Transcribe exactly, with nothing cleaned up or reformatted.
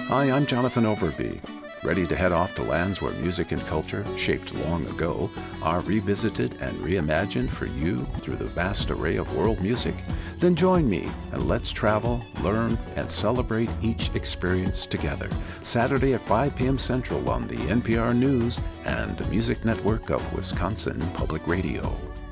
Hi, I'm Jonathan Overby. Ready to head off to lands where music and culture, shaped long ago, are revisited and reimagined for you through the vast array of world music? Then join me and let's travel, learn, and celebrate each experience together. Saturday at five p.m. Central on the N P R News and Music Network of Wisconsin Public Radio.